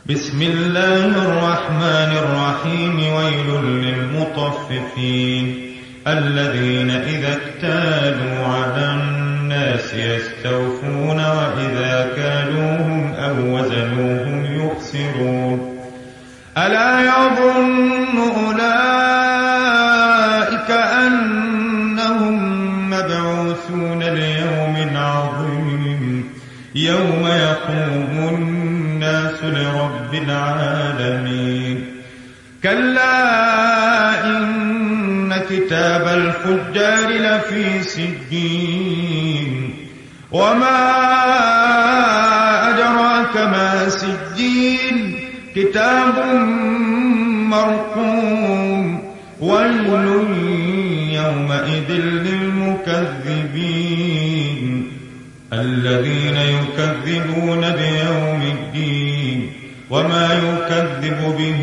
بسم الله الرحمن الرحيم. ويل للمطففين الذين إذا اكتالوا على الناس يستوفون وإذا كالوهم أو وزنوهم يخسرون. ألا يظن أولئك أنهم مبعوثون ليوم عظيم يوم يقوم الناس لرب العالمين. كلا إن كتاب الفجار لفي سجين وما أدراك ما سجين كتاب مرقوم. ويل يومئذ للمكذبين الذين يكذبون بيوم الدين وما يكذب به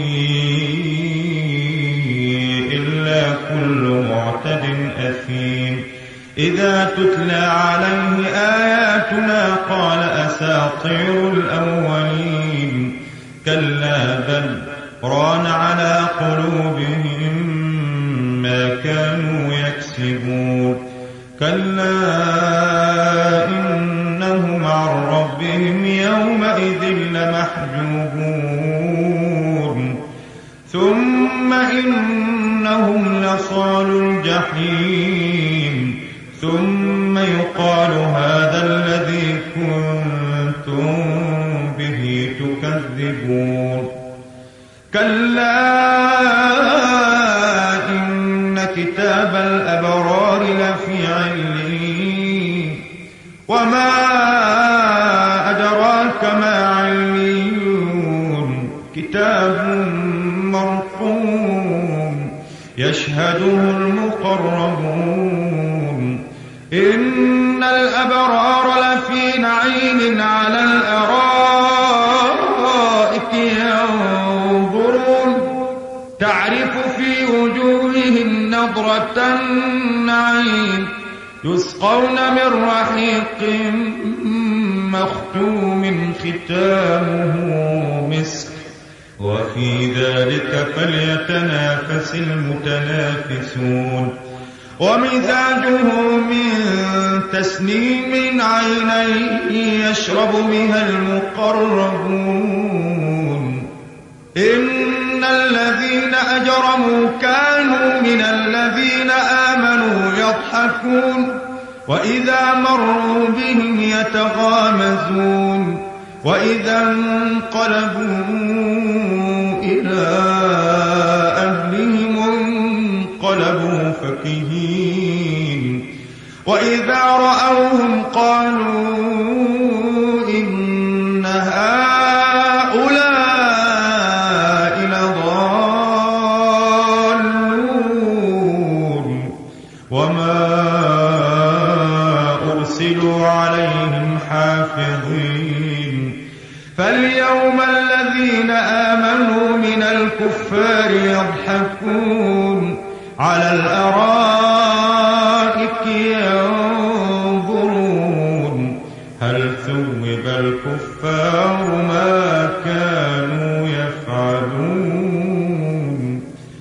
إلا كل معتد أثيم. إذا تتلى عليه آياتنا قال أساطير الأولين. كلا بل ران على قلوبهم ما كانوا يكسبون. كلا إنهم عن ربهم يومئذ لمحجوبون. ثم إنهم لصالوا الجحيم ثم يقال هذا الذي كنتم به تكذبون. كلا إن كتاب الأبرار لفي عليين وما أدراك ما عليون كتاب مرقوم يشهده المقربون. إن الأبرار لفي نعيم على الأرائك ينظرون تعرف في وجوههم نضرة النعيم يسقون من رحيق مختوم ختامه مسك وفي ذلك فليتنافس المتنافسون. ومزاجه من تسنيم عينا يشرب بها المقربون. إن الذين أجرموا كانوا من الذين آمنوا يضحكون وإذا مروا بهم يتغامزون وإذا انقلبوا إلى أهلهم انقلبوا فكهين وإذا رأوهم قالوا إن هؤلاء لضالون. وما أرسلوا عليهم حافظين. فاليوم الذين آمنوا من الكفار يضحكون على الأرائك